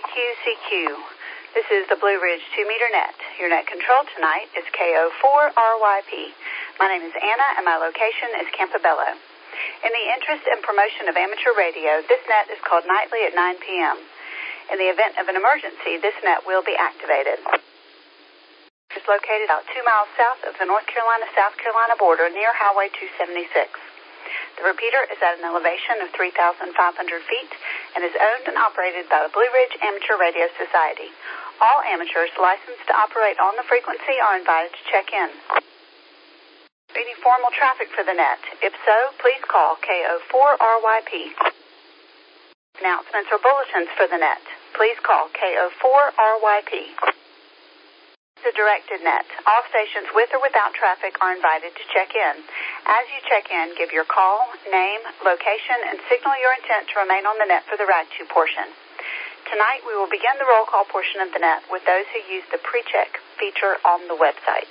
KQCQ. This is the Blue Ridge 2-meter net. Your net control tonight is KO4RYP. My name is Anna, and my location is Campobello. In the interest and promotion of amateur radio, this net is called nightly at 9 p.m. In the event of an emergency, this net will be activated. It is located about 2 miles south of the North Carolina-South Carolina border near Highway 276. The repeater is at an elevation of 3,500 feet and is owned and operated by the Blue Ridge Amateur Radio Society. All amateurs licensed to operate on the frequency are invited to check in. Any formal traffic for the net? If so, please call KO4RYP. Announcements or bulletins for the net? Please call KO4RYP. The directed net. All stations with or without traffic are invited to check in. As you check in, give your call, name, location, and signal your intent to remain on the net for the Rag 2 portion. Tonight, we will begin the roll call portion of the net with those who use the pre-check feature on the website.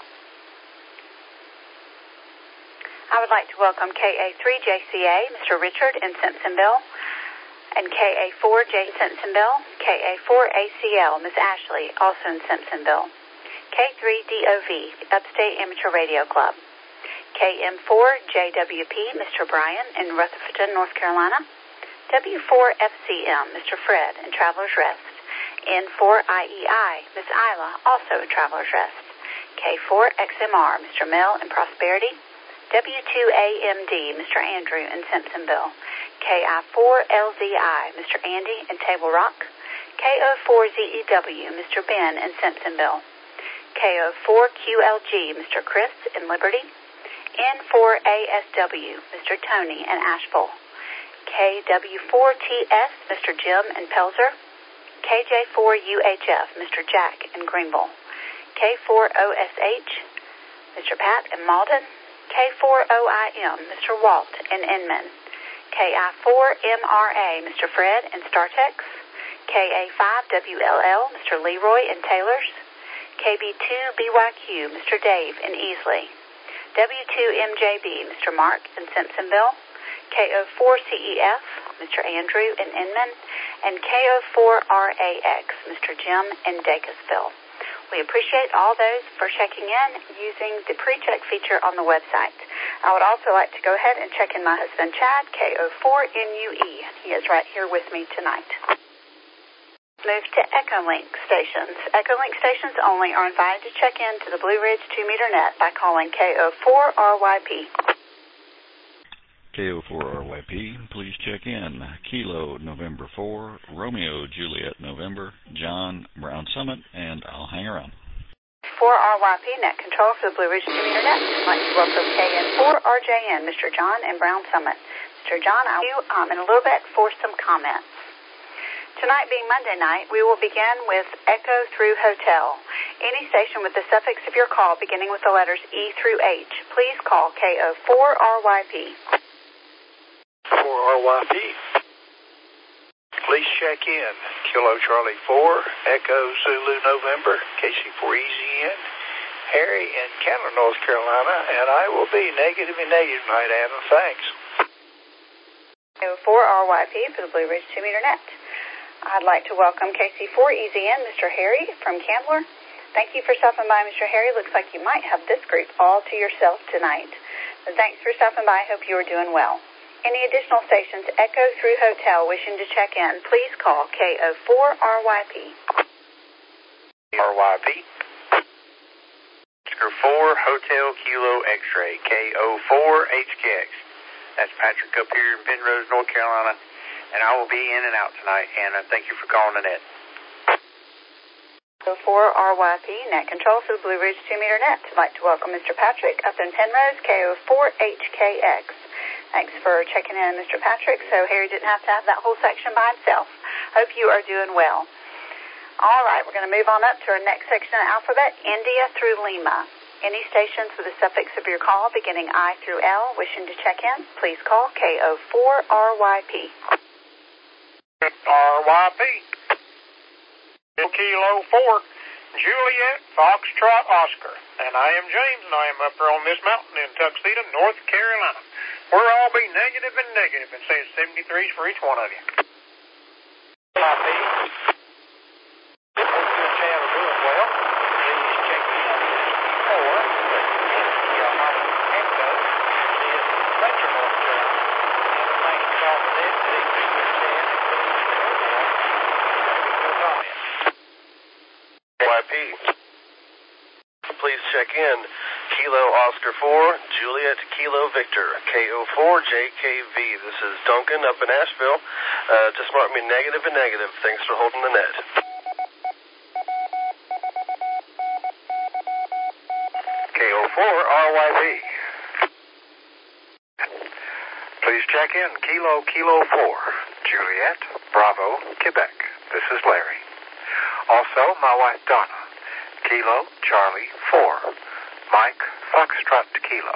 I would like to welcome KA3JCA, Mr. Richard in Simpsonville, and KA4J Simpsonville, KA4ACL, Ms. Ashley, also in Simpsonville, K3DOV, Upstate Amateur Radio Club, KM4JWP, Mr. Brian in Rutherford, North Carolina, W4FCM, Mr. Fred in Traveler's Rest, N4IEI, Ms. Isla, also in Traveler's Rest, K4XMR, Mr. Mel in Prosperity, W2AMD, Mr. Andrew in Simpsonville, KI4LZI, Mr. Andy in Table Rock, KO4ZEW, Mr. Ben in Simpsonville, KO4QLG, Mr. Chris in Liberty, N4ASW, Mr. Tony in Asheville, KW4TS, Mr. Jim in Pelzer, KJ4UHF, Mr. Jack in Greenville, K4OSH, Mr. Pat in Malden, K4OIM, Mr. Walt in Inman, KI4MRA, Mr. Fred in Startex, KA5WLL, Mr. Leroy in Taylors, KB2BYQ, Mr. Dave in Easley, W2MJB, Mr. Mark in Simpsonville, KO4CEF, Mr. Andrew in Inman, and KO4RAX, Mr. Jim in Dacusville. We appreciate all those for checking in using the pre-check feature on the website. I would also like to go ahead and check in my husband, Chad, KO4NUE. He is right here with me tonight. Move to Echolink stations. Echolink stations only are invited to check in to the Blue Ridge 2-meter net by calling KO4RYP. KO4RYP, please check in. Kilo November 4, Romeo Juliet November, John Brown Summit, and I'll hang around. 4RYP net control for the Blue Ridge 2-meter net. I'd like to welcome KN4RJN, Mr. John and Brown Summit. Mr. John, I'll see you in a little bit for some comments. Tonight being Monday night, we will begin with Echo through Hotel. Any station with the suffix of your call beginning with the letters E through H, please call KO4RYP. 4RYP. Please check in. Kilo Charlie 4, Echo Zulu November, KC4 Easy In, Harry in Candler, North Carolina, and I will be negative tonight, Anna. Thanks. KO4RYP for the Blue Ridge 2-meter net. I'd like to welcome KC4 Easy In, Mr. Harry from Candler. Thank you for stopping by, Mr. Harry. Looks like you might have this group all to yourself tonight. And thanks for stopping by. I hope you are doing well. Any additional stations, Echo through Hotel, wishing to check in, please call KO4RYP. RYP. Oscar 4, Hotel Kilo X-Ray, KO4HKX. That's Patrick up here in Penrose, North Carolina, and I will be in and out tonight, Anna. Thank you for calling the net. KO4RYP, net control for the Blue Ridge 2-meter net. I'd like to welcome Mr. Patrick up in Penrose, KO4HKX. Thanks for checking in, Mr. Patrick, so Harry didn't have to have that whole section by himself. Hope you are doing well. All right, we're going to move on up to our next section of the alphabet, India through Lima. Any stations with the suffix of your call beginning I through L wishing to check in, please call KO4RYP. RYP. Kilo 4, Juliet, Foxtrot, Oscar. And I am James, and I am up here on this mountain in Tuxedo, North Carolina. We'll all be negative and say 73s for each one of you. Oscar 4, Juliet Kilo Victor, KO4JKV. This is Duncan up in Asheville. Just mark me negative and negative. Thanks for holding the net. KO4 RYP. Please check in Kilo 4, Juliet, Bravo, Quebec. This is Larry. Also, my wife Donna, Kilo Charlie 4, Mike Foxtrot Kilo.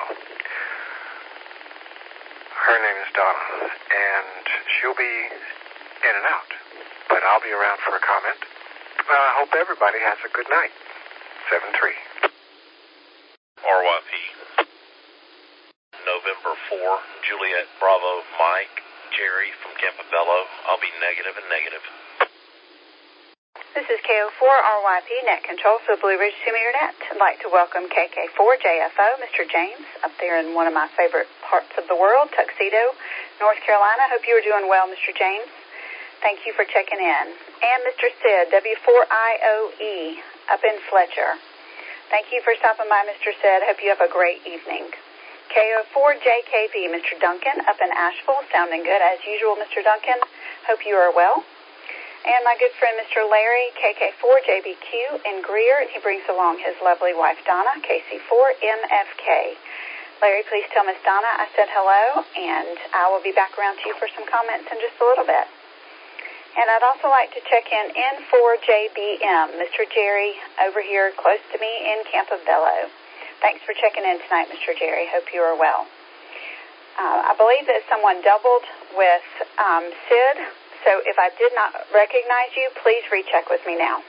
Her name is Donna, and she'll be in and out, but I'll be around for a comment. I hope everybody has a good night. 7-3. RYP. November 4, Juliet Bravo Mike, Jerry from Campobello. I'll be negative and negative. This is KO4 RYP Net Control for Blue Ridge 2-meter net. I'd like to welcome KK4 JFO, Mr. James, up there in one of my favorite parts of the world, Tuxedo, North Carolina. Hope you are doing well, Mr. James. Thank you for checking in. And Mr. Sid, W4IOE, up in Fletcher. Thank you for stopping by, Mr. Sid. Hope you have a great evening. KO4JKV, Mr. Duncan, up in Asheville. Sounding good as usual, Mr. Duncan. Hope you are well. And my good friend, Mr. Larry, KK4JBQ in Greer. He brings along his lovely wife, Donna, KC4MFK. Larry, please tell Miss Donna I said hello, and I will be back around to you for some comments in just a little bit. And I'd also like to check in N4JBM, Mr. Jerry, over here close to me in Campobello. Thanks for checking in tonight, Mr. Jerry. Hope you are well. I believe that someone doubled with Sid, so if I did not recognize you, please recheck with me now.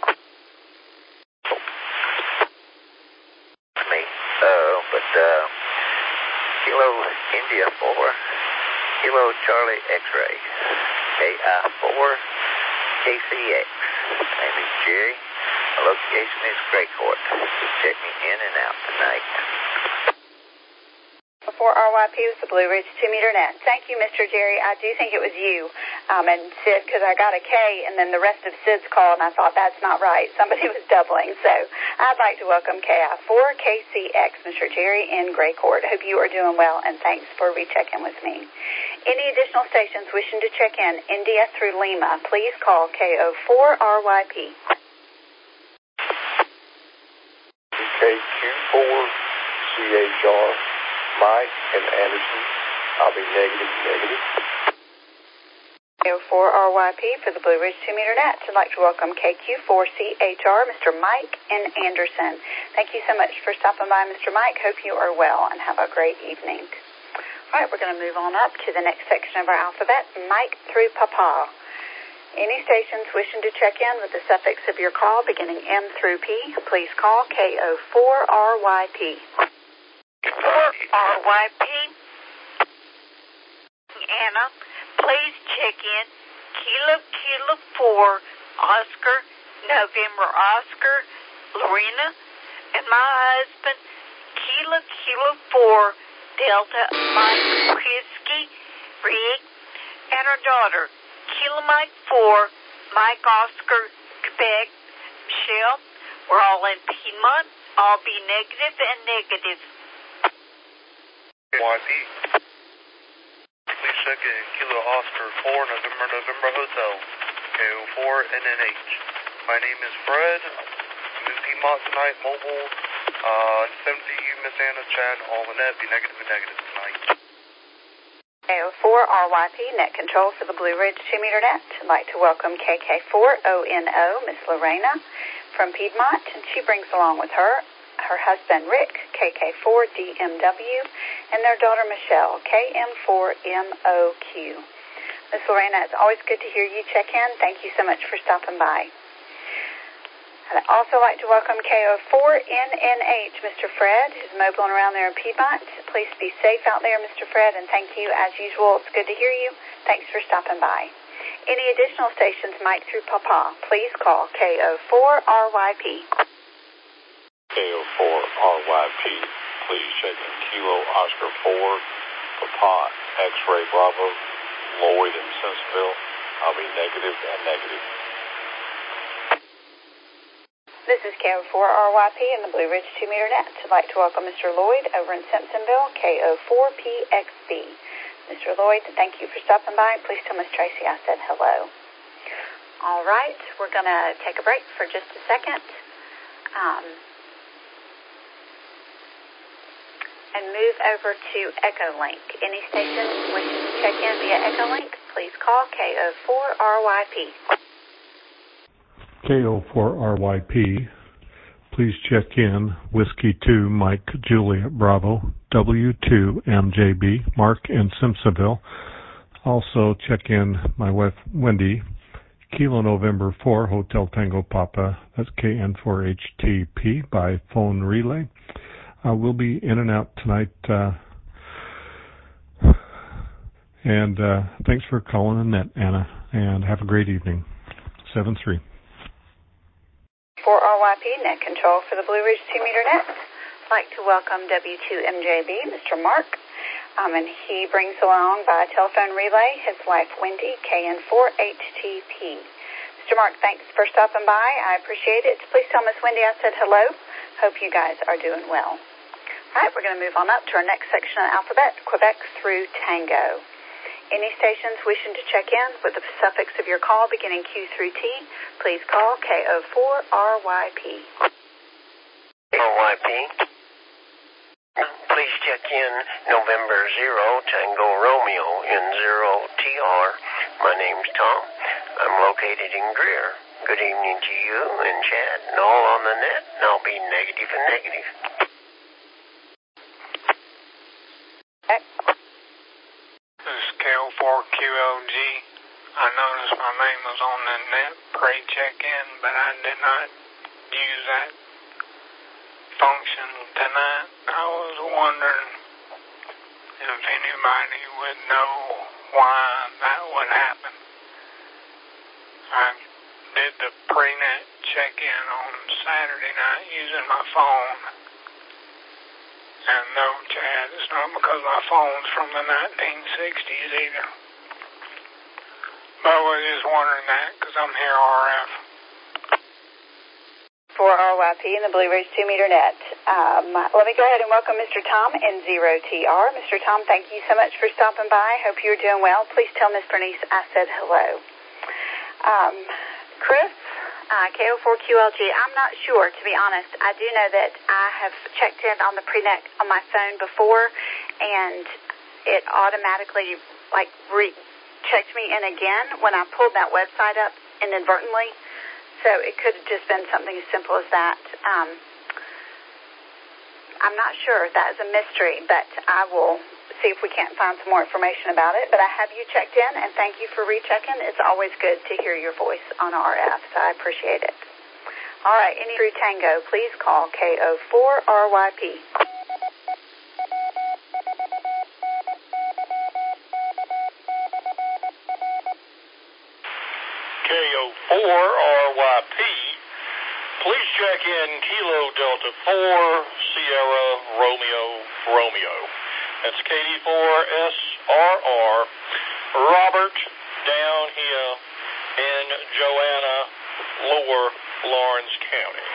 Me. Kilo India 4, Kilo Charlie X-Ray, KI4, KCX. My name is Jerry. My location is Gray Court. Check me in and out tonight. Before RYP was the Blue Ridge 2-meter net. Thank you, Mr. Jerry. I do think it was you and Sid, because I got a K and then the rest of Sid's call, and I thought that's not right. Somebody was doubling. So I'd like to welcome KI4 KCX, Mr. Jerry in Gray Court. Hope you are doing well, and thanks for rechecking with me. Any additional stations wishing to check in India through Lima, please call KO4 RYP. KQ4 CHR. Mike and Anderson, I'll be negative. KO4 RYP for the Blue Ridge 2-meter net. I'd like to welcome KQ4CHR, Mr. Mike and Anderson. Thank you so much for stopping by, Mr. Mike. Hope you are well and have a great evening. All right, we're going to move on up to the next section of our alphabet, Mike through Papa. Any stations wishing to check in with the suffix of your call beginning M through P, please call KO4 RYP. RYP. Anna, please check in Kilo 4 Oscar, November Oscar, Lorena, and my husband Kilo 4 Delta Mike Whiskey, Rick, and our daughter Kilo Mike 4 Mike Oscar, Quebec, Michelle. We're all in Piedmont. I'll be negative and negative. YP. Please check in Kilo Oscar 4, November Hotel, KO4 NNH. My name is Fred. I'm in Piedmont tonight, mobile. Send to you, Miss Anna, Chad, all the net, be negative and negative tonight. KO4 RYP, net control for the Blue Ridge 2-meter net. I'd like to welcome KK4ONO, Miss Lorena from Piedmont, and she brings along with her husband Rick, KK4DMW, and their daughter Michelle, KM4MOQ. Miss Lorena, it's always good to hear you check in. Thank you so much for stopping by. I'd also like to welcome KO4NNH, Mr. Fred, who's mobiling around there in Piedmont. Please be safe out there, Mr. Fred, and thank you as usual. It's good to hear you. Thanks for stopping by. Any additional stations, Mike through Papa, please call KO4 RYP. KO4 RYP, please check in Kilo Oscar 4, Papa X-Ray Bravo, Lloyd in Simpsonville. I'll be negative and negative. This is KO4RYP and the Blue Ridge 2-meter net. I'd like to welcome Mr. Lloyd over in Simpsonville, KO4PXB. Mr. Lloyd, thank you for stopping by. Please tell Miss Tracy I said hello. All right, we're going to take a break for just a second and move over to Echolink. Any station wishing to check in via Echolink, please call KO4RYP. KO4RYP, please check in Whiskey 2 Mike Juliet Bravo W2MJB Mark in Simpsonville. Also check in my wife Wendy, Kilo November 4 Hotel Tango Papa, that's KN4HTP by phone relay. We'll be in and out tonight, and thanks for calling in net, Anna, and have a great evening. 7-3. For RYP Net Control for the Blue Ridge 2-meter net, I'd like to welcome W2MJB, Mr. Mark, and he brings along by telephone relay his wife Wendy, KN4HTP. Mr. Mark, thanks for stopping by. I appreciate it. Please tell Miss Wendy I said hello. Hope you guys are doing well. All right, we're going to move on up to our next section of the alphabet, Quebec through Tango. Any stations wishing to check in with the suffix of your call beginning Q through T, please call KO4RYP. RYP. Please check in November 0 Tango Romeo in 0TR. My name's Tom. I'm located in Greer. Good evening to you and Chad and all on the net, and I'll be negative and negative. This is KO4QLG. I noticed my name was on the net pre-check-in, but I did not use that function tonight. I was wondering if anybody would know why that would happen. I did the pre-net check-in on Saturday night using my phone. And no, Chad, it's not because my phone's from the 1960s either. But I was just wondering that because I'm here RF. For RYP and the Blue Ridge 2-meter net. Let me go ahead and welcome Mr. Tom in 0TR. Mr. Tom, thank you so much for stopping by. Hope you're doing well. Please tell Miss Bernice I said hello. Chris, KO4QLG, I'm not sure, to be honest. I do know that I have checked in on the pre-net on my phone before, and it automatically, checked me in again when I pulled that website up inadvertently. So it could have just been something as simple as that. I'm not sure. That is a mystery, but I will see if we can't find some more information about it. But I have you checked in, and thank you for rechecking. It's always good to hear your voice on RF, so I appreciate it. All right, any through Tango, please call KO4RYP. KO4RYP, please check in Kilo Delta 4 Sierra Romeo. That's KD4SRR, Robert down here in Joanna, Lower Lawrence County.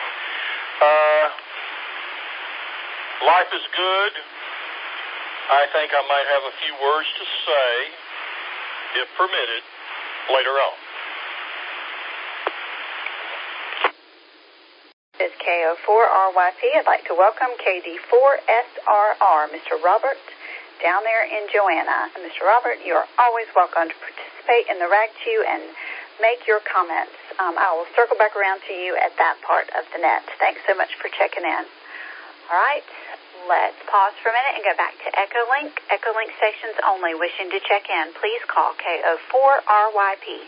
Life is good. I think I might have a few words to say, if permitted, later on. This is KO4RYP. I'd like to welcome KD4SRR, Mr. Robert, down there in Joanna. And Mr. Robert, you are always welcome to participate in the Rag Chew and make your comments. I will circle back around to you at that part of the net. Thanks so much for checking in. All right, let's pause for a minute and go back to Echolink. Echolink stations only. Wishing to check in, please call KO4RYP.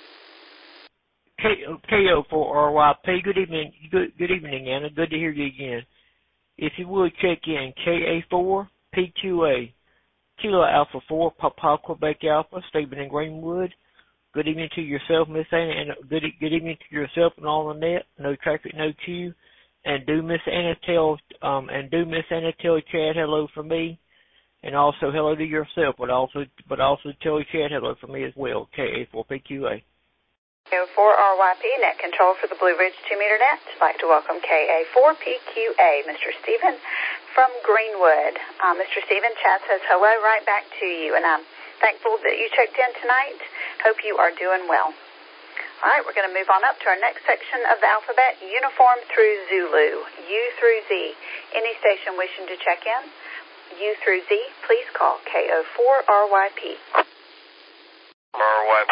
KO4RYP. Good evening. Good evening, Anna. Good to hear you again. If you would check in KA4PQA, Kilo Alpha 4, Papa Quebec Alpha, Stephen in Greenwood. Good evening to yourself, Miss Anna, and good evening to yourself and all on the net. No traffic, no queue. And do Miss Anna tell Chad hello from me, and also hello to yourself. But also tell Chad hello from me as well. KA4PQA. KO4RYP, net control for the Blue Ridge 2-meter net. I'd like to welcome KA4PQA, Mr. Stephen from Greenwood. Mr. Stephen, Chad says hello right back to you, and I'm thankful that you checked in tonight. Hope you are doing well. All right, we're going to move on up to our next section of the alphabet, uniform through Zulu, U through Z. Any station wishing to check in, U through Z, please call KO4RYP. RYP.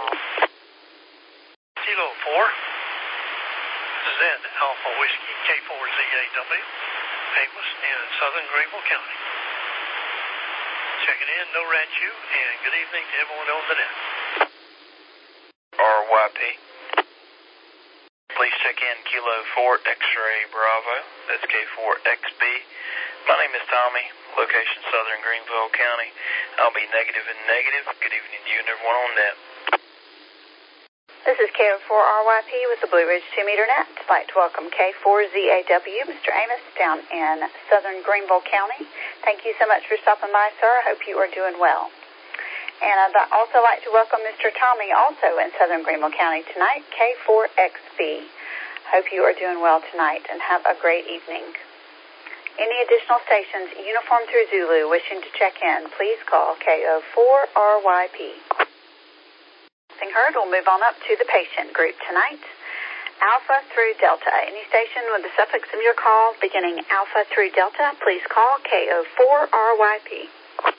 Kilo 4, Z Alpha Whiskey K4ZAW, Amos in Southern Greenville County. Checking in, no Ranchu, and good evening to everyone on the net. RYP. Please check in Kilo 4 X-Ray Bravo, that's K4XB. My name is Tommy, location Southern Greenville County. I'll be negative and negative. Good evening to you and everyone on net. This is KO4RYP with the Blue Ridge 2-meter net. I'd like to welcome K4ZAW, Mr. Amos, down in Southern Greenville County. Thank you so much for stopping by, sir. I hope you are doing well. And I'd also like to welcome Mr. Tommy, also in Southern Greenville County tonight, K4XB. Hope you are doing well tonight and have a great evening. Any additional stations, uniform through Zulu, wishing to check in, please call KO4RYP. Heard, we'll move on up to the patient group tonight. Alpha through Delta. Any station with the suffix of your call beginning Alpha through Delta, please call KO4RYP.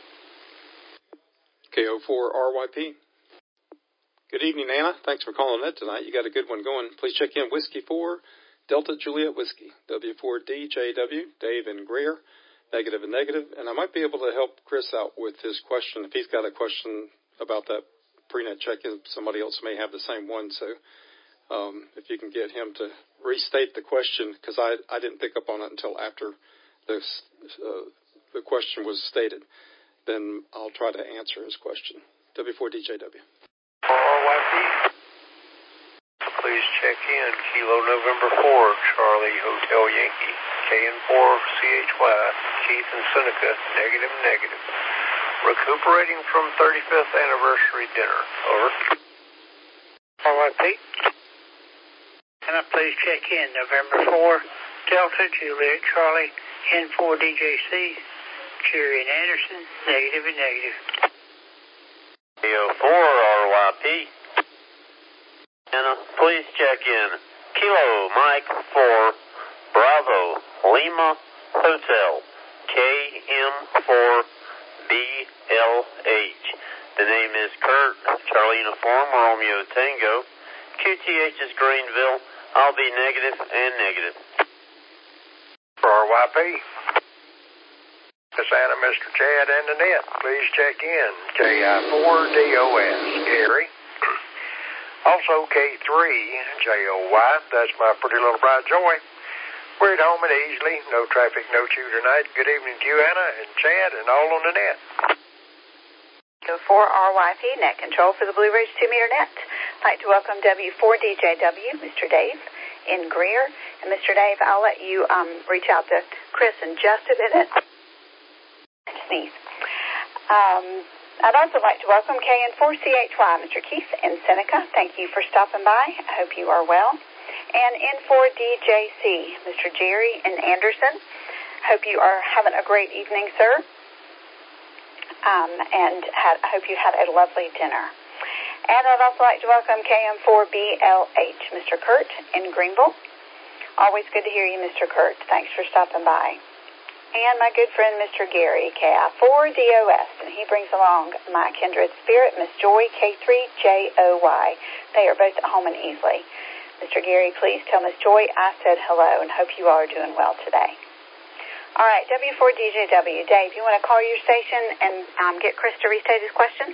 KO4RYP. Good evening, Anna. Thanks for calling in tonight. You got a good one going. Please check in Whiskey 4, Delta Juliet Whiskey, W4DJW, Dave and Greer, negative and negative. And I might be able to help Chris out with his question. If he's got a question about that pre-net check-in, somebody else may have the same one. So if you can get him to restate the question, because I didn't pick up on it until after the question was stated, then I'll try to answer his question. W4DJW. RYP. Please check in Kilo November 4, Charlie Hotel Yankee, KN4CHY, Keith and Seneca, negative, negative. Recuperating from 35th anniversary dinner. Over. RYP. Can I please check in November 4, Delta Juliet Charlie, N4DJC, Jerry and Anderson, negative and negative. KO4RYP. Anna, please check in Kilo Mike 4 Bravo Lima Hotel, KM4BLH. The name is Kurt, Charlie Uniform, Romeo Tango. QTH is Greenville. I'll be negative and negative. RYP. Miss Anna, Mr. Chad, and Annette, please check in KI4DOS, Gary. Also K3JOY, that's my pretty little bride Joy. We're at home and easily, no traffic, no chew tonight. Good evening to you, Anna, and Chad, and all on the net. KO4RYP, net control for the Blue Ridge 2-meter net. I'd like to welcome W4DJW, Mr. Dave in Greer. And Mr. Dave, I'll let you reach out to Chris in just a minute. Sneeze. I'd also like to welcome KN4CHY, Mr. Keith in Seneca. Thank you for stopping by. I hope you are well. And N4DJC, Mr. Jerry in Anderson. Hope you are having a great evening, sir. And I hope you had a lovely dinner. And I'd also like to welcome KM4BLH, Mr. Kurt in Greenville. Always good to hear you, Mr. Kurt. Thanks for stopping by. And my good friend, Mr. Gary, KI4DOS, and he brings along my kindred spirit, Miss Joy, K3JOY. They are both at home and easily. Mr. Gary, please tell Miss Joy I said hello and hope you all are doing well today. All right, W4DJW. Dave, you want to call your station and get Chris to restate his question?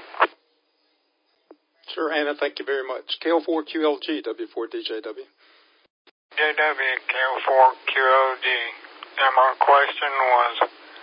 Sure, Anna. Thank you very much. KO4QLG, W4DJW. JW, KO4QLG. And my question was,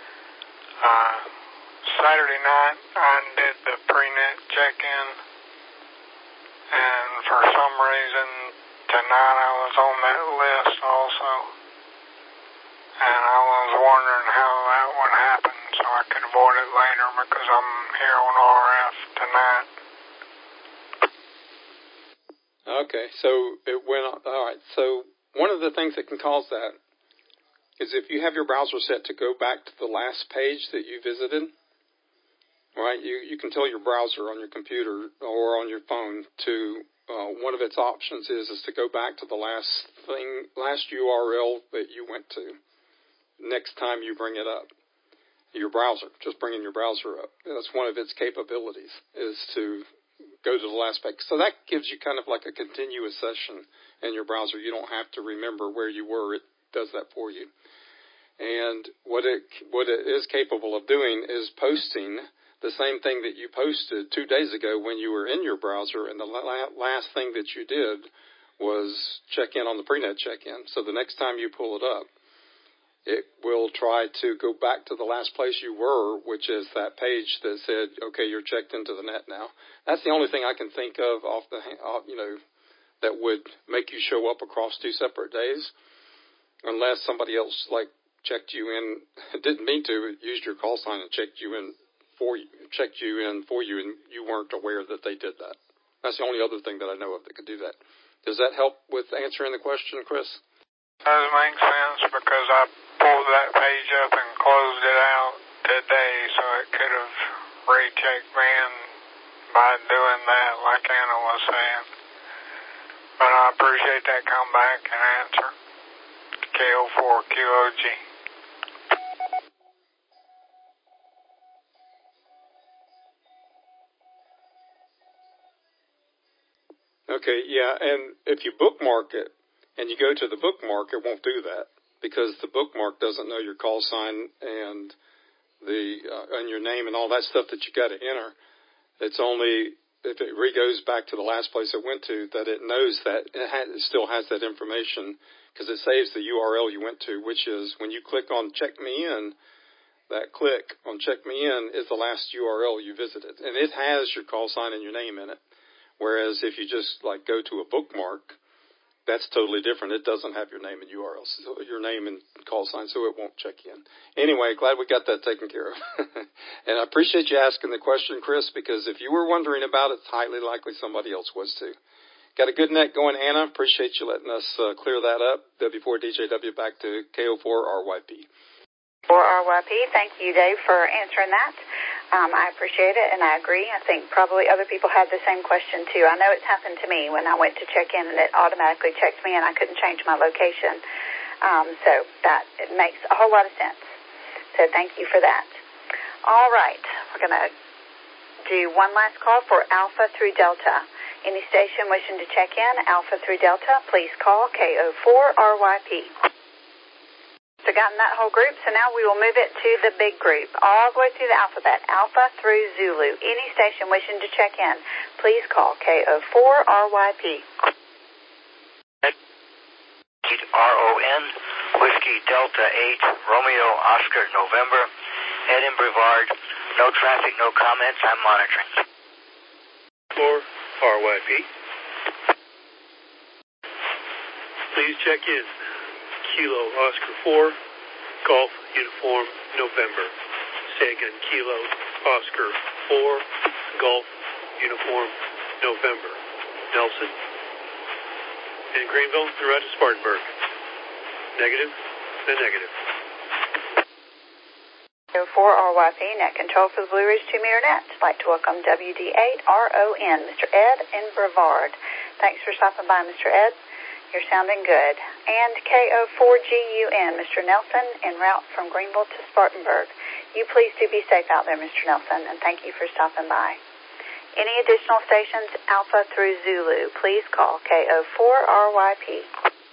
Saturday night I did the pre-net check-in, and for some reason tonight I was on that list also, and I was wondering how that would happen so I could avoid it later because I'm here on RF tonight. Okay, so it went on. All right, so one of the things that can cause that is if you have your browser set to go back to the last page that you visited, right? You can tell your browser on your computer or on your phone to one of its options is to go back to the last URL that you went to next time you bring it up. Your browser, just bringing your browser up. That's one of its capabilities, is to go to the last page. So that gives you kind of like a continuous session in your browser. You don't have to remember where you were. It does that for you. And what it is capable of doing is posting the same thing that you posted 2 days ago when you were in your browser, and the last thing that you did was check in on the PreNet check-in. So the next time you pull it up, it will try to go back to the last place you were, which is that page that said, okay, you're checked into the net now. That's the only thing I can think of that would make you show up across 2 separate days, unless somebody else checked you in, didn't mean to, used your call sign and checked you in for you, and you weren't aware that they did that. That's the only other thing that I know of that could do that. Does that help with answering the question, Chris? Does make sense, because I pulled that page up and closed it out today, so it could have rechecked me in by doing that, like Anna was saying. But I appreciate that comeback and answer. KO4QOG. Okay, yeah, and if you bookmark it and you go to the bookmark, it won't do that because the bookmark doesn't know your call sign and and your name and all that stuff that you got to enter. It's only if it goes back to the last place it went to that it knows that it still has that information, because it saves the URL you went to, which is when you click on Check Me In, that click on Check Me In is the last URL you visited, and it has your call sign and your name in it. Whereas if you just go to a bookmark, that's totally different. It doesn't have your name and URL, so your name and call sign, so it won't check in. Anyway, glad we got that taken care of. And I appreciate you asking the question, Chris, because if you were wondering about it, it's highly likely somebody else was too. Got a good net going, Anna. Appreciate you letting us clear that up. W4DJW back to KO4RYP. 4RYP, thank you, Dave, for answering that. I appreciate it, and I agree. I think probably other people had the same question, too. I know it's happened to me when I went to check in, and it automatically checked me, and I couldn't change my location. So it makes a whole lot of sense. So thank you for that. All right. We're going to do one last call for Alpha through Delta. Any station wishing to check in, Alpha through Delta, please call KO4RYP. So gotten that whole group, so now we will move it to the big group, all the way through the alphabet, Alpha through Zulu. Any station wishing to check in, please call KO4RYP. RON, Whiskey Delta 8, Romeo Oscar November, Ed in Brevard. No traffic, no comments, I'm monitoring. 4RYP. Please check in. Kilo Oscar 4, Golf Uniform November. Say again, Kilo Oscar 4, Golf Uniform November. Nelson. In Greenville, and right to Spartanburg. Negative, the negative. 4RYP, net control for the Blue Ridge 2-meter net. I'd like to welcome WD8RON, Mr. Ed in Brevard. Thanks for stopping by, Mr. Ed. You're sounding good. And KO4GUN, Mr. Nelson, en route from Greenville to Spartanburg. You please do be safe out there, Mr. Nelson, and thank you for stopping by. Any additional stations, Alpha through Zulu, please call KO4RYP.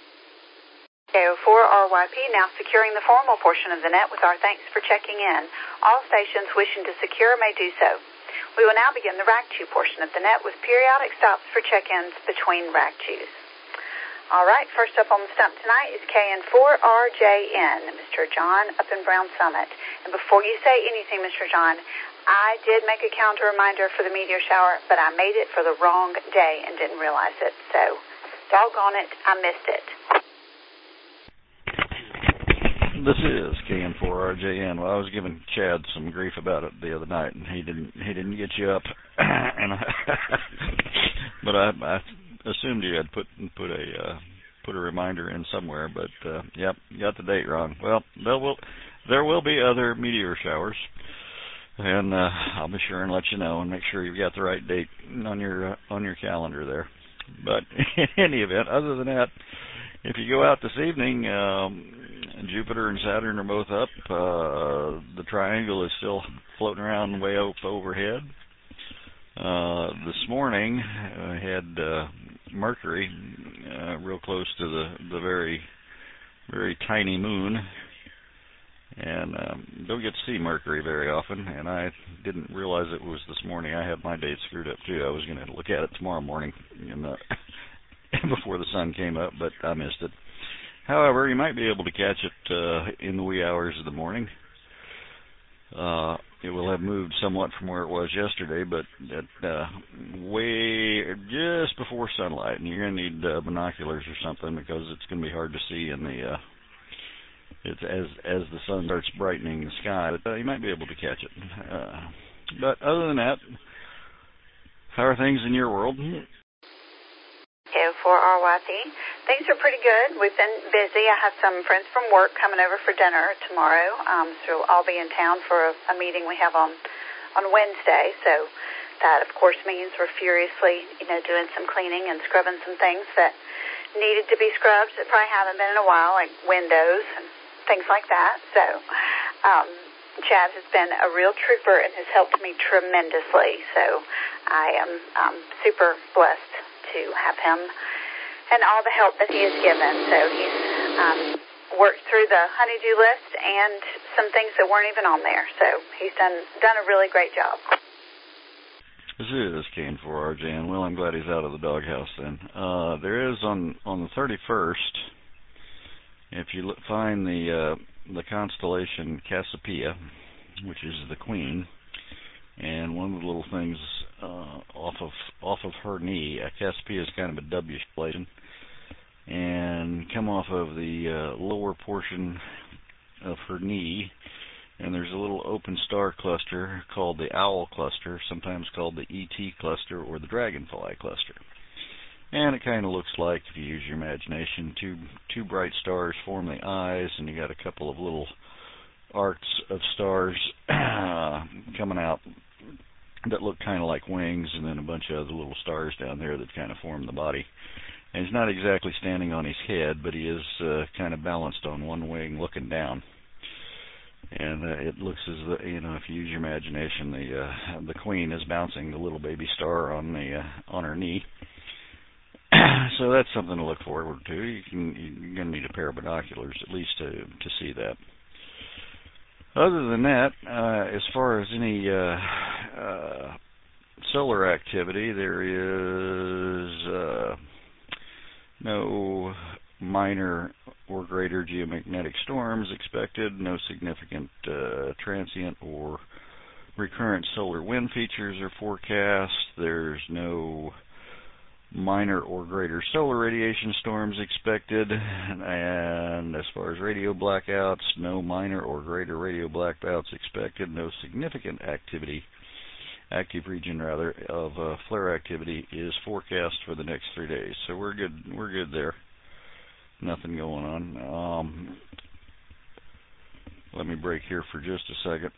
KO4RYP now securing the formal portion of the net with our thanks for checking in. All stations wishing to secure may do so. We will now begin the RAC2 portion of the net with periodic stops for check-ins between RAC2s. All right, first up on the stump tonight is KN4RJN, Mr. John up in Brown Summit. And before you say anything, Mr. John, I did make a calendar reminder for the meteor shower, but I made it for the wrong day and didn't realize it. So, doggone it, I missed it. This is KN4RJN. Well, I was giving Chad some grief about it the other night, and he didn't get you up. And but I assumed you had put a reminder in somewhere, but yep, you got the date wrong. Well, there will be other meteor showers, and I'll be sure and let you know and make sure you've got the right date on your calendar there. But in any event, other than that, if you go out this evening, Jupiter and Saturn are both up. The triangle is still floating around way up overhead. This morning, I had Mercury real close to the very, very tiny moon. And don't get to see Mercury very often, and I didn't realize it was this morning. I had my date screwed up, too. I was going to look at it tomorrow morning before the sun came up, but I missed it. However, you might be able to catch it in the wee hours of the morning. It will have moved somewhat from where it was yesterday, but way just before sunlight, and you're going to need binoculars or something because it's going to be hard to see in the it's as the sun starts brightening the sky. But you might be able to catch it. But other than that, how are things in your world? For RYP, things are pretty good. We've been busy. I have some friends from work coming over for dinner tomorrow, so I'll be in town for a meeting we have on Wednesday. So that, of course, means we're furiously, doing some cleaning and scrubbing some things that needed to be scrubbed that probably haven't been in a while, like windows and things like that. So Chad has been a real trooper and has helped me tremendously. So I am super blessed to have him and all the help that he has given. So he's worked through the honey-do list and some things that weren't even on there. So he's done a really great job. This is KN4RJ, and well, I'm glad he's out of the doghouse then. There is on the 31st, if you find the constellation Cassiopeia, which is the Queen, and one of the little things off of her knee, Cassiopeia is kind of a W shape, and come off of the lower portion of her knee, and there's a little open star cluster called the Owl Cluster, sometimes called the ET Cluster or the Dragonfly Cluster. And it kind of looks like, if you use your imagination, two bright stars form the eyes, and you got a couple of little arcs of stars coming out that look kind of like wings, and then a bunch of other little stars down there that kind of form the body. And he's not exactly standing on his head, but he is kind of balanced on one wing looking down. And it looks as though, if you use your imagination, the Queen is bouncing the little baby star on her knee. So that's something to look forward to. You're going to need a pair of binoculars at least to see that. Other than that, as far as any solar activity, there is no minor or greater geomagnetic storms expected, no significant transient or recurrent solar wind features are forecast. There's no minor or greater solar radiation storms expected, and as far as radio blackouts, no minor or greater radio blackouts expected, no significant active region of flare activity is forecast for the next 3 days. So we're good there. Nothing going on. Let me break here for just a second.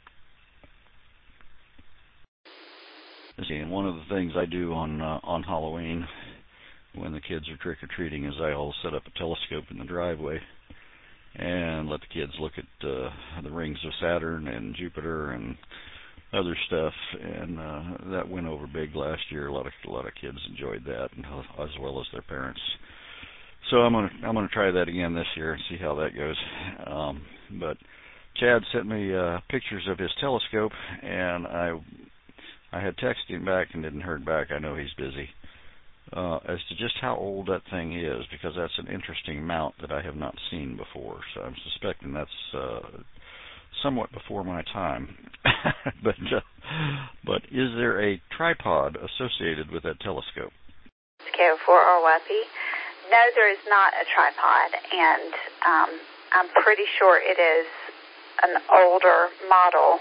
And one of the things I do on Halloween when the kids are trick-or-treating is I always set up a telescope in the driveway and let the kids look at the rings of Saturn and Jupiter and other stuff, and that went over big last year. A lot of kids enjoyed that, and as well as their parents. So I'm gonna try that again this year and see how that goes. But Chad sent me pictures of his telescope, and I had texted him back and didn't hear back. I know he's busy. As to just how old that thing is, because that's an interesting mount that I have not seen before. So I'm suspecting that's somewhat before my time. But is there a tripod associated with that telescope? KO4RYP. No, there is not a tripod, and I'm pretty sure it is an older model.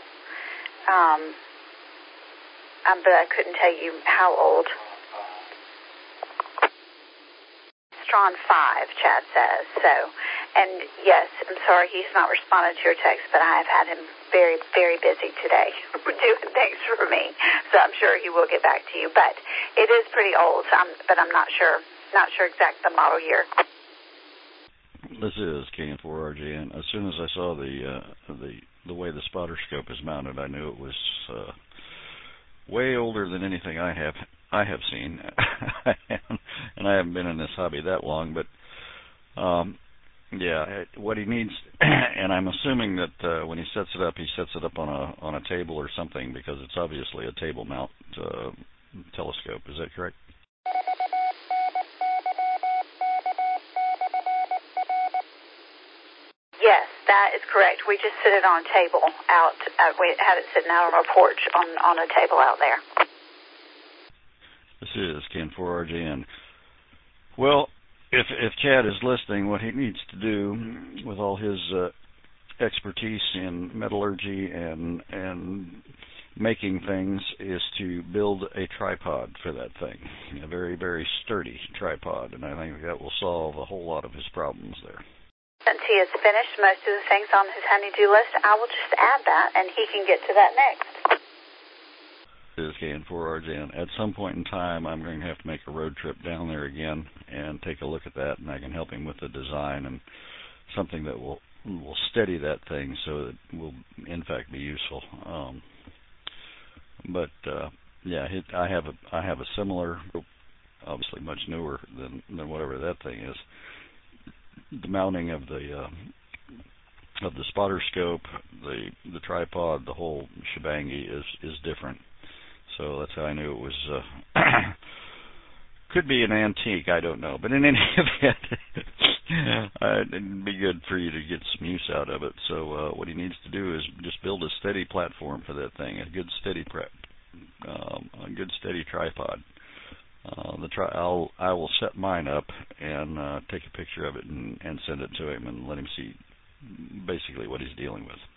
But I couldn't tell you how old. Astron 5, Chad says. So, and yes, I'm sorry he's not responded to your text, but I have had him very, very busy today doing things for me. So I'm sure he will get back to you. But it is pretty old, but I'm not sure exact the model year. This is KN4RGN. As soon as I saw the way the spotter scope is mounted, I knew it was way older than anything I have seen. And I haven't been in this hobby that long, but yeah, what he needs, and I'm assuming that when he sets it up on a table or something, because it's obviously a table mount telescope. Is that correct? Yes, that is correct. We just sit it on a table out. We had it sitting out on our porch on a table out there. This is KN4RGN. Well, if Chad is listening, what he needs to do with all his expertise in metallurgy and making things is to build a tripod for that thing, a very, very sturdy tripod, and I think that will solve a whole lot of his problems there. Since he has finished most of the things on his honey-do list, I will just add that, and he can get to that next. This is KN4RGN. At some point in time, I'm going to have to make a road trip down there again and take a look at that, and I can help him with the design and something that will steady that thing so it will, in fact, be useful. Yeah, I have a similar, obviously much newer than whatever that thing is. The mounting of the spotter scope, the tripod, the whole shebangy is different. So that's how I knew it was. Could be an antique, I don't know. But in any event, it'd be good for you to get some use out of it. So what he needs to do is just build a steady platform for that thing, a good steady tripod. I will set mine up and take a picture of it and send it to him and let him see basically what he's dealing with.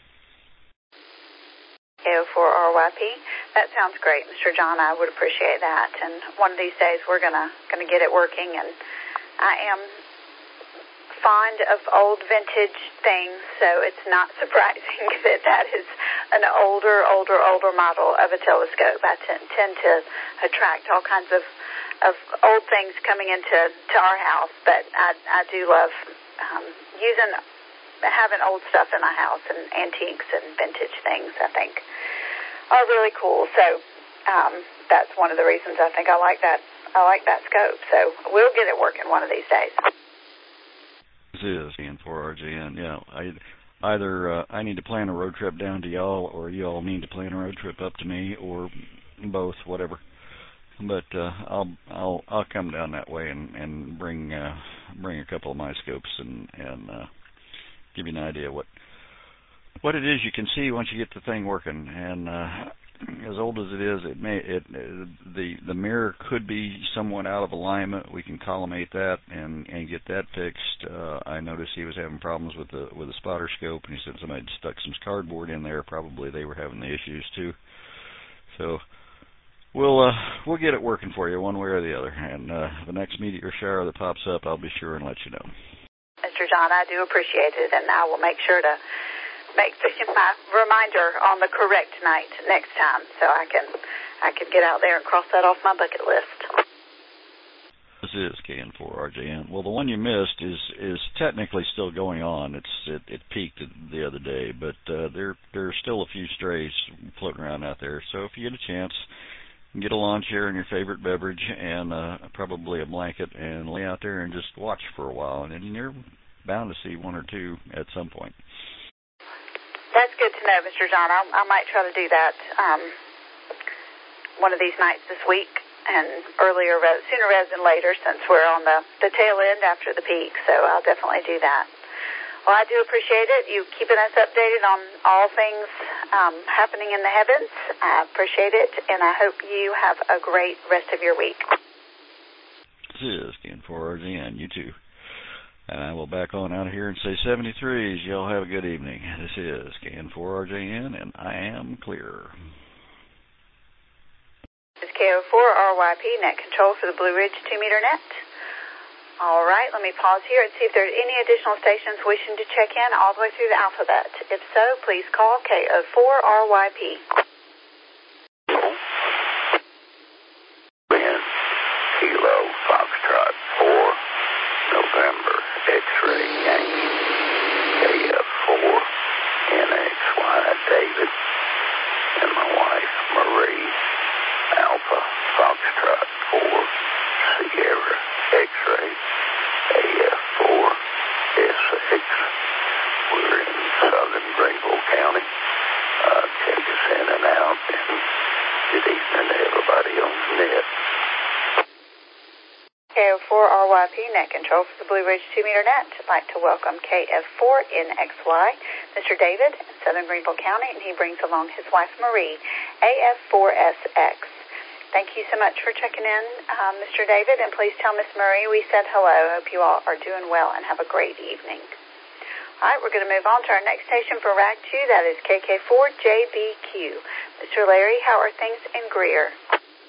KO4RYP. That sounds great, Mr. John. I would appreciate that. And one of these days we're gonna get it working. And I am fond of old vintage things, so it's not surprising that is an older model of a telescope. I tend to attract all kinds of old things coming into our house, but I do love having old stuff in my house, and antiques and vintage things, I think, are really cool. So that's one of the reasons I think I like that scope. So we'll get it working one of these days. This is KN4RGN. Yeah, either I need to plan a road trip down to y'all, or y'all need to plan a road trip up to me, or both, whatever. But I'll come down that way and bring a couple of my scopes and give you an idea what it is you can see once you get the thing working. And as old as it is, the mirror could be somewhat out of alignment. We can collimate that and get that fixed. I noticed he was having problems with the spotter scope, and he said somebody had stuck some cardboard in there. Probably they were having the issues too. So we'll get it working for you one way or the other. And the next meteor shower that pops up, I'll be sure and let you know. Mr. John, I do appreciate it, and I will make sure to make my reminder on the correct night next time, so I can get out there and cross that off my bucket list. This is KN4RGN. Well, the one you missed is technically still going on. It peaked the other day, but there are still a few strays floating around out there. So if you get a chance, get a lawn chair and your favorite beverage and probably a blanket and lay out there and just watch for a while, and then you're bound to see one or two at some point. That's good to know, Mr. John. I might try to do that one of these nights this week, and sooner rather than later, since we're on the tail end after the peak. So I'll definitely do that. Well, I do appreciate it. You keeping us updated on all things happening in the heavens. I appreciate it, and I hope you have a great rest of your week. This is KN4RGN. You too. And I will back on out of here and say 73s. Y'all have a good evening. This is KN4RGN, and I am clear. This is KO4RYP, net control for the Blue Ridge 2-meter net. All right, let me pause here and see if there's any additional stations wishing to check in all the way through the alphabet. If so, please call KO4RYP. Kilo Foxtrot 4, November X-Ray Yankee, KF4, NXY David, and my wife Marie, Alpha Foxtrot 4, Sierra X-Ray, AF4, SX. We're in southern Greenville County. Check us in and out, and good evening to everybody on the net. KO4RYP net control for the Blue Ridge 2-meter net. I'd like to welcome KF4NXY, Mr. David in southern Greenville County, and he brings along his wife Marie, AF4SX. Thank you so much for checking in, Mr. David, and please tell Miss Marie we said hello. Hope you all are doing well and have a great evening. All right, we're going to move on to our next station for RAG 2. That is KK4JBQ. Mr. Larry, how are things in Greer?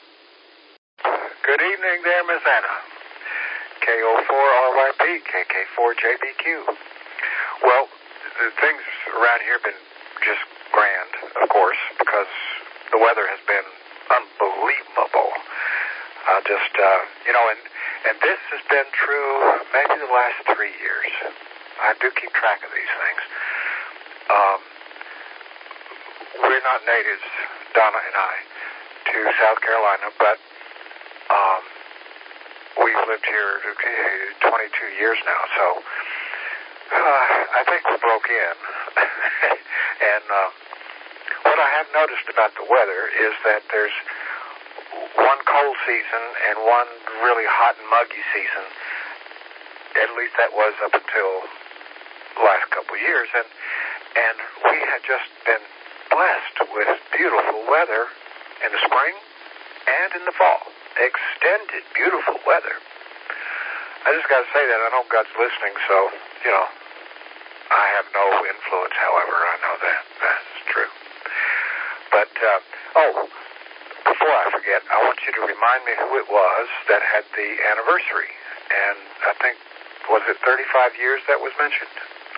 Good evening there, Miss Anna. KO4RYP, KK4JBQ. Well, things around here have been just grand, of course, because the weather has been unbelievable. And this has been true maybe the last 3 years. I do keep track of these things. We're not natives, Donna and I, to South Carolina, but we've lived here 22 years now, so I think we broke in. And what I have noticed about the weather is that there's one cold season and one really hot and muggy season. At least that was up until the last couple of years. And we had just been blessed with beautiful weather in the spring and in the fall. Extended, beautiful weather. I just got to say that. I know God's listening, so, I have no influence, however. I know that. That's true. But, before I forget, I want you to remind me who it was that had the anniversary. And I think, was it 35 years that was mentioned?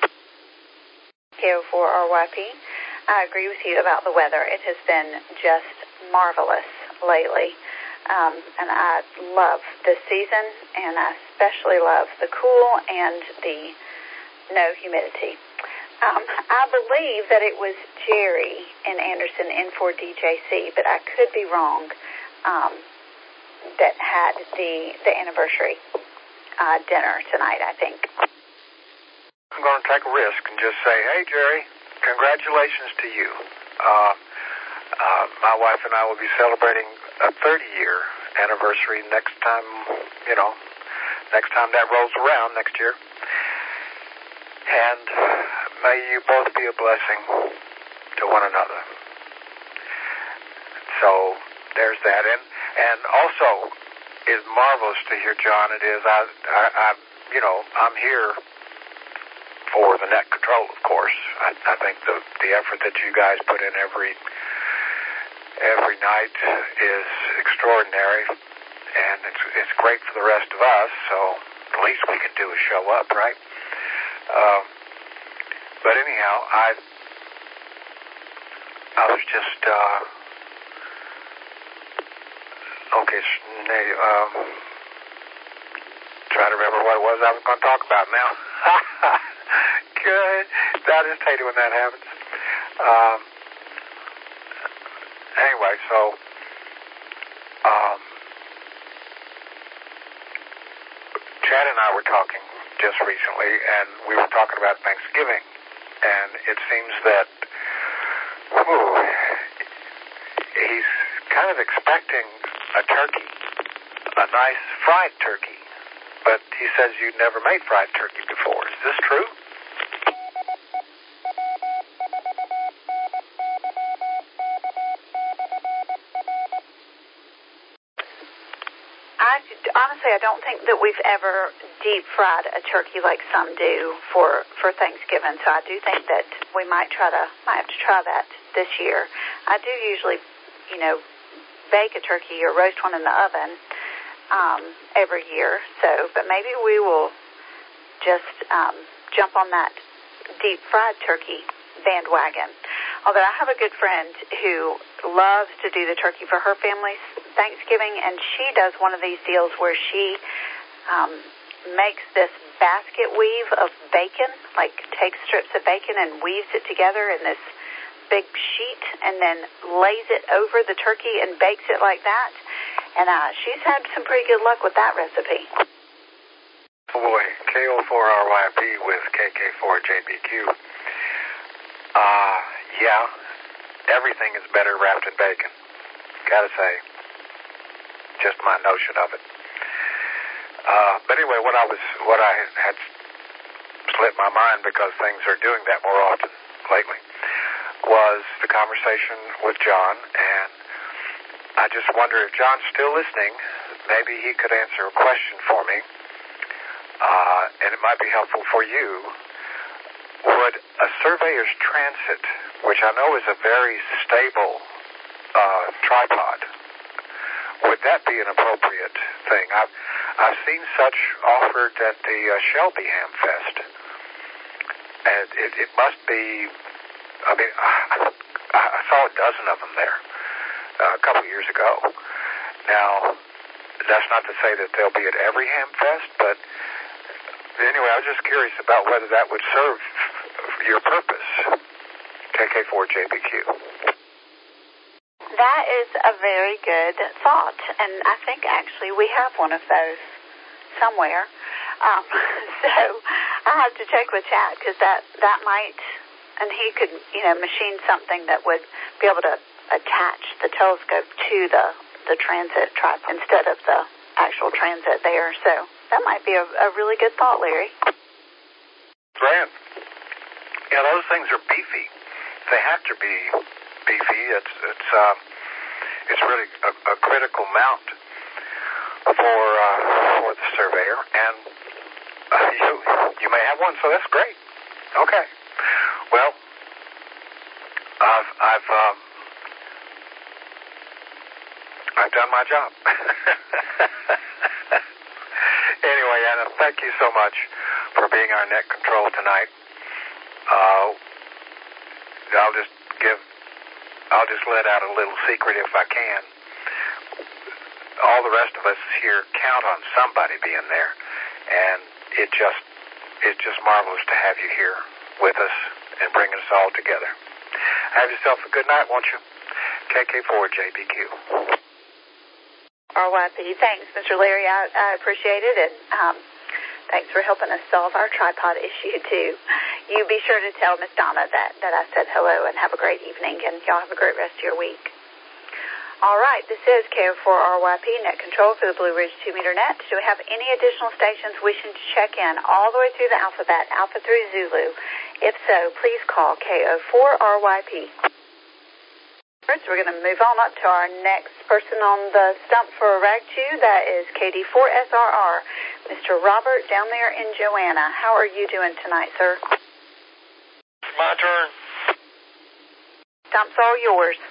KO4RYP. I agree with you about the weather. It has been just marvelous lately. And I love this season, and I especially love the cool and the no humidity. I believe that it was Jerry in Anderson N4DJC, but I could be wrong, that had the anniversary dinner tonight, I think. I'm going to take a risk and just say, hey, Jerry, congratulations to you. My wife and I will be celebrating a 30-year anniversary next time that rolls around next year. And may you both be a blessing to one another. So there's that. And also, it's marvelous to hear, John. It is. I'm here for the net control, of course. I think the effort that you guys put in every night is extraordinary, and it's great for the rest of us, so the least we can do is show up, right? But anyhow, I was just trying to remember what it was I was going to talk about now. Good. I just hate it when that happens. Anyway, so Chad and I were talking just recently, and we were talking about Thanksgiving, and it seems that he's kind of expecting a turkey, a nice fried turkey, but he says you've never made fried turkey before. Is this true? Honestly, I don't think that we've ever deep fried a turkey like some do for Thanksgiving. So I do think that we might have to try that this year. I do usually, bake a turkey or roast one in the oven. every year. So, but maybe we will just jump on that deep fried turkey bandwagon. Although I have a good friend who loves to do the turkey for her family's Thanksgiving, and she does one of these deals where she makes this basket weave of bacon, like takes strips of bacon and weaves it together in this big sheet and then lays it over the turkey and bakes it like that. And she's had some pretty good luck with that recipe. Oh boy, KO4RYP with KK4JBQ. Yeah, everything is better wrapped in bacon. Gotta say, just my notion of it. But anyway, what I had slipped my mind because things are doing that more often lately was the conversation with John, and I just wonder if John's still listening. Maybe he could answer a question for me, and it might be helpful for you. Would a surveyor's transit, which I know is a very stable tripod, would that be an appropriate thing? I've seen such offered at the Shelby Ham Fest, and it must be. I mean, I saw a dozen of them there a couple years ago. Now, that's not to say that they'll be at every Ham Fest, but anyway, I was just curious about whether that would serve your purpose. KK4JBQ. That is a very good thought, and I think actually we have one of those somewhere. So I have to check with Chad because that might, and he could, machine something that would be able to attach the telescope to the transit tripod instead of the actual transit there. So that might be a really good thought, Larry. Grand. Yeah, those things are beefy. They have to be beefy. It's really a critical mount for the surveyor, and you may have one, so that's great. Okay. Well, I've done my job. Anyway, Anna, thank you so much for being our net control tonight. I'll just let out a little secret if I can. All the rest of us here count on somebody being there, and it's just marvelous to have you here with us and bringing us all together. Have yourself a good night, won't you? KK4JBQ. RYP. Thanks, Mr. Larry. I appreciate it, and thanks for helping us solve our tripod issue, too. You be sure to tell Miss Donna that I said hello, and have a great evening, and y'all have a great rest of your week. All right, this is KO4RYP, net control for the Blue Ridge 2-meter net. Do we have any additional stations wishing to check in all the way through the alphabet, Alpha through Zulu? If so, please call KO4RYP. We're going to move on up to our next person on the stump for Rag 2. That is KD4SRR, Mr. Robert down there in Joanna. How are you doing tonight, sir? My turn. Stump's all yours.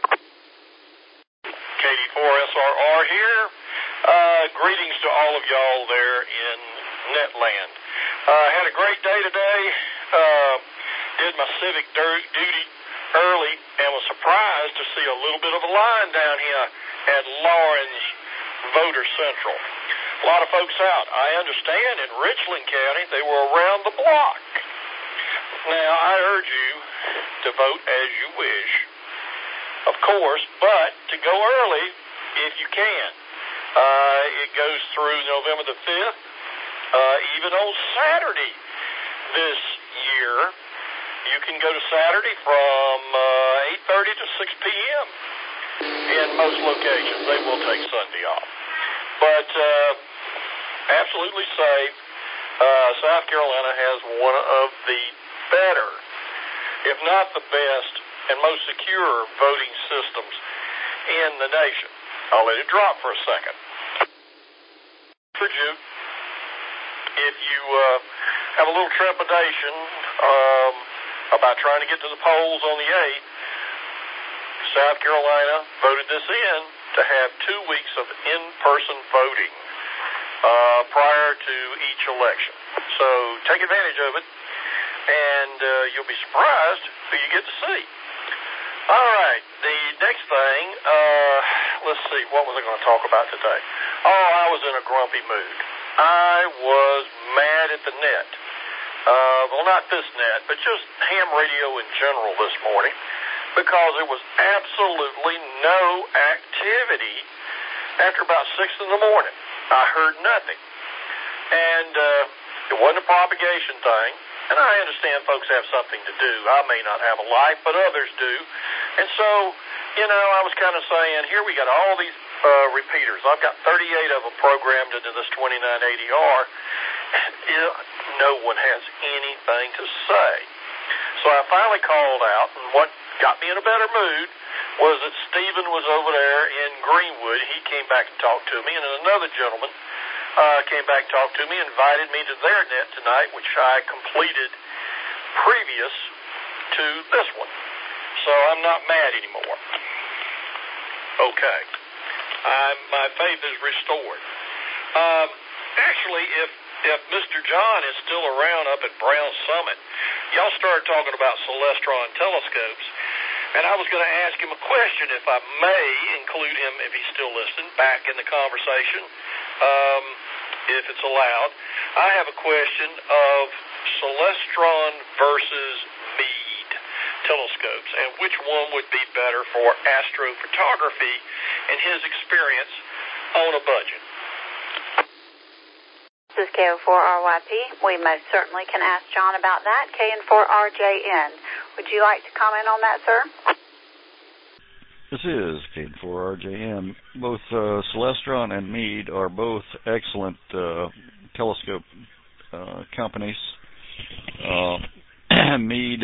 KD4SRR here. Greetings to all of y'all there in Netland. Had a great day today. Did my civic duty early and was surprised to see a little bit of a line down here at Lawrence Voter Central. A lot of folks out. I understand in Richland County they were around the block. Now, I urge you to vote as you wish, of course, but to go early if you can. It goes through November the 5th, even on Saturday this year. You can go to Saturday from 8:30 to 6 p.m. in most locations. They will take Sunday off. But absolutely safe. South Carolina has one of the better, if not the best, and most secure voting systems in the nation. I'll let it drop for a second. For you, if you have a little trepidation about trying to get to the polls on the 8th, South Carolina voted this in to have 2 weeks of in-person voting. prior to each election. So take advantage of it, and you'll be surprised who you get to see. All right, the next thing, let's see, what was I going to talk about today? Oh, I was in a grumpy mood. I was mad at the net. Well, not this net, but just ham radio in general this morning, because there was absolutely no activity after about 6 in the morning. I heard nothing. And it wasn't a propagation thing. And I understand folks have something to do. I may not have a life, but others do. And so, I was kind of saying, here we got all these repeaters. I've got 38 of them programmed into this 2980R. No one has anything to say. So I finally called out, and what got me in a better mood was that Stephen was over there in Greenwood. He came back to talk to me, and another gentleman came back to talk to me, invited me to their net tonight, which I completed previous to this one. So I'm not mad anymore. Okay. My faith is restored. Actually, if Mr. John is still around up at Brown Summit, y'all started talking about Celestron telescopes, and I was going to ask him a question, if I may include him, if he's still listening, back in the conversation, if it's allowed. I have a question of Celestron versus Meade telescopes, and which one would be better for astrophotography in his experience on a budget. This is KO4RYP. We most certainly can ask John about that. KN4RJN. Would you like to comment on that, sir? This is KN4RJN. Both Celestron and Meade are both excellent telescope companies. Meade,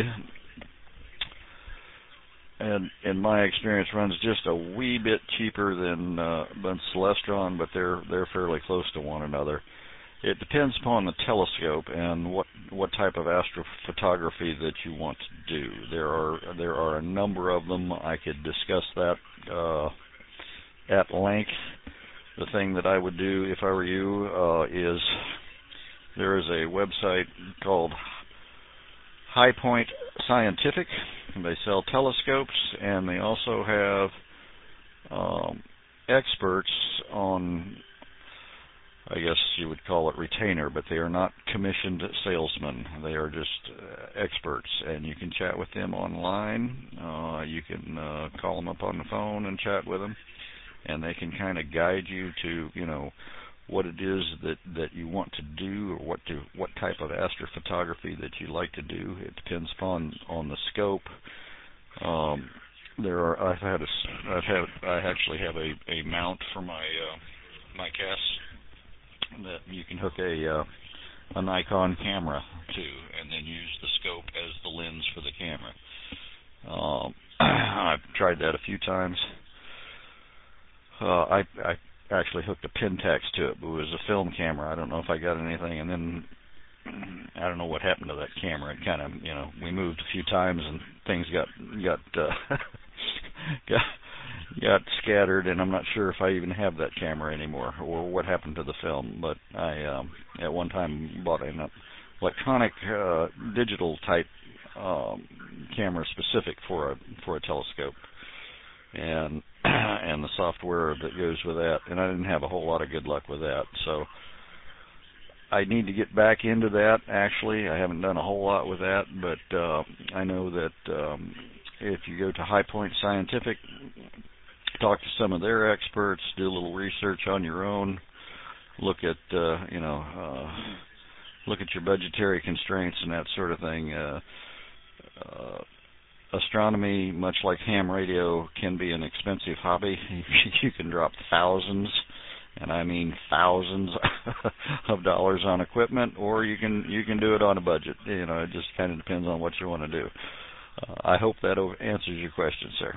and in my experience, runs just a wee bit cheaper than Celestron, but they're fairly close to one another. It depends upon the telescope and what type of astrophotography that you want to do. There are a number of them. I could discuss that at length. The thing that I would do if I were you is there is a website called High Point Scientific. They sell telescopes, and they also have experts on, I guess you would call it retainer, but they are not commissioned salesmen. They are just experts, and you can chat with them online. You can call them up on the phone and chat with them, and they can kind of guide you to, what it is that you want to do, or what type of astrophotography that you like to do. It depends on the scope. I actually have a mount for my cast that you can hook a Nikon camera to, and then use the scope as the lens for the camera. I've tried that a few times. I actually hooked a Pentax to it, but it was a film camera. I don't know if I got anything, and then I don't know what happened to that camera. It kind of, we moved a few times and things got scattered, and I'm not sure if I even have that camera anymore or what happened to the film. But I at one time bought an electronic digital type camera specific for a telescope, and the software that goes with that, and I didn't have a whole lot of good luck with that. So I need to get back into that. Actually, I haven't done a whole lot with that, but I know that if you go to High Point Scientific, talk to some of their experts, do a little research on your own, look at look at your budgetary constraints and that sort of thing. Astronomy, much like ham radio, can be an expensive hobby. You can drop thousands, and I mean thousands of dollars on equipment, or you can do it on a budget. It just kind of depends on what you want to do. I hope that answers your question, sir.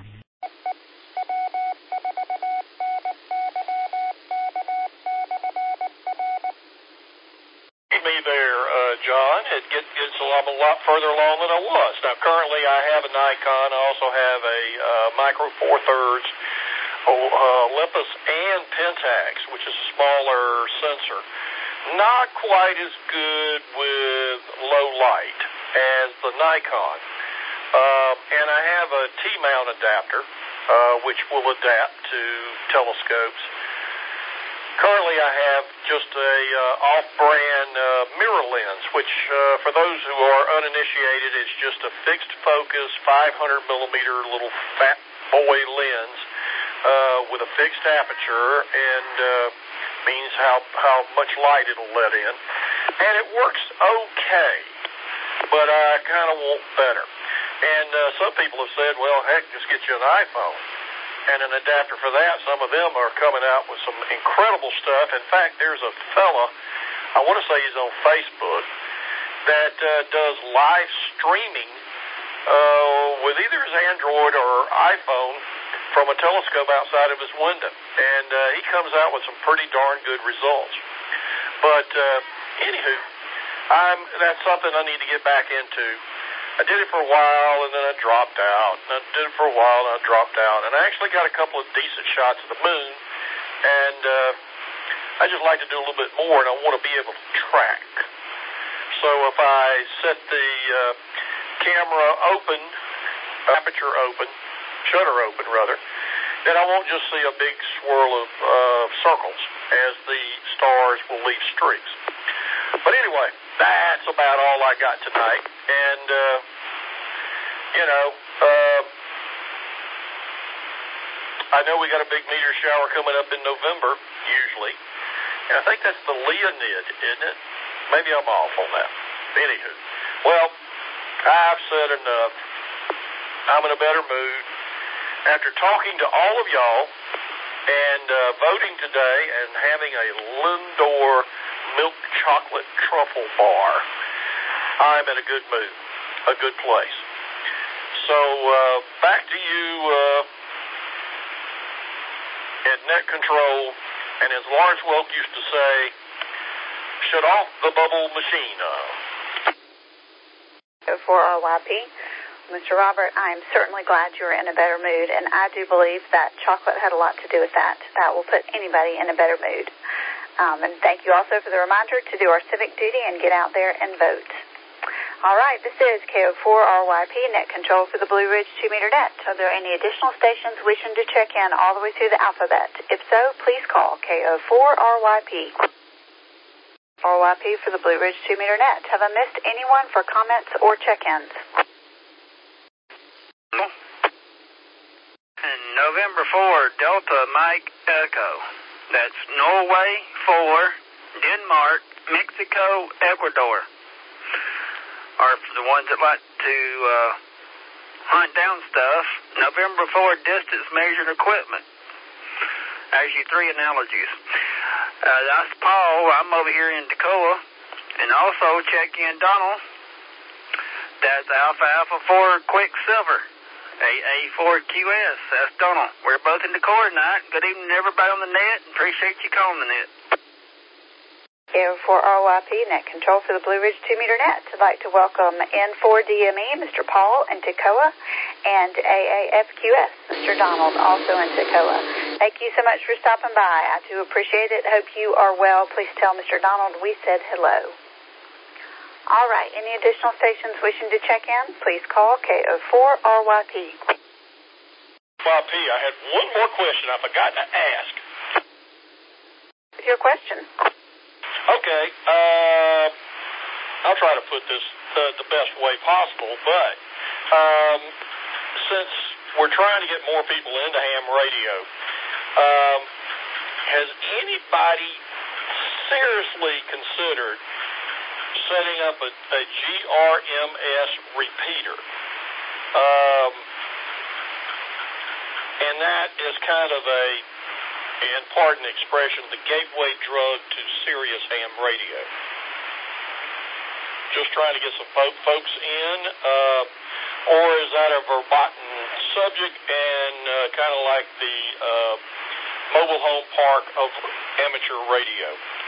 Me there, John. It's a lot further along than I was. Now, currently, I have a Nikon. I also have a Micro Four Thirds Olympus and Pentax, which is a smaller sensor. Not quite as good with low light as the Nikon. And I have a T-mount adapter, which will adapt to telescopes. Currently, I have just a off-brand mirror lens, which, for those who are uninitiated, is just a fixed focus 500 millimeter little fat boy lens with a fixed aperture, and means how much light it'll let in. And it works okay, but I kind of want better. And some people have said, well, heck, just get you an iPhone and an adapter for that. Some of them are coming out with some incredible stuff. In fact, there's a fella, I want to say he's on Facebook, that does live streaming with either his Android or iPhone from a telescope outside of his window. And he comes out with some pretty darn good results. But anywho, that's something I need to get back into. I did it for a while, and then I dropped out. And I did it for a while, and I dropped out. And I actually got a couple of decent shots of the moon, and I just like to do a little bit more, and I want to be able to track. So if I set the camera open, aperture open, shutter open rather, then I won't just see a big swirl of circles as the stars will leave streaks. But anyway, that's about all I got tonight. And, I know we got a big meteor shower coming up in November, usually. And I think that's the Leonid, isn't it? Maybe I'm off on that. Anywho, well, I've said enough. I'm in a better mood. After talking to all of y'all and voting today and having a Lindor milk chocolate truffle bar, I'm in a good mood, a good place. So back to you at Net Control, and as Lawrence Welk used to say, shut off the bubble machine. For RYP, Mr. Robert, I am certainly glad you're in a better mood, and I do believe that chocolate had a lot to do with that. That will put anybody in a better mood. And thank you also for the reminder to do our civic duty and get out there and vote. All right, this is KO4RYP, Net Control for the Blue Ridge 2-meter net. Are there any additional stations wishing to check in all the way through the alphabet? If so, please call KO4RYP. RYP for the Blue Ridge 2-meter net. Have I missed anyone for comments or check-ins? November 4, Delta Mike Echo. That's Norway 4, Denmark, Mexico, Ecuador. Or for the ones that like to hunt down stuff, November 4 distance measured equipment. There's your three analogies. That's Paul. I'm over here in Toccoa. And also check in Donald. That's Alpha 4 Quicksilver. AA4QS. That's Donald. We're both in Toccoa tonight. Good evening to everybody on the net. Appreciate you calling the net. KO4RYP, Net Control for the Blue Ridge 2-meter net. I'd like to welcome N4DME, Mr. Paul in Toccoa, and AAFQS, Mr. Donald, also in Toccoa. Thank you so much for stopping by. I do appreciate it. Hope you are well. Please tell Mr. Donald we said hello. All right, any additional stations wishing to check in, please call KO4RYP. YP, I had one more question I forgot to ask. Your question? Okay, I'll try to put this the best way possible, but since we're trying to get more people into ham radio, has anybody seriously considered setting up a GRMS repeater? And that is kind of a, and pardon the expression, the gateway drug to Sirius ham radio. Just trying to get some folks in, or is that a verboten subject and kind of like the mobile home park of amateur radio?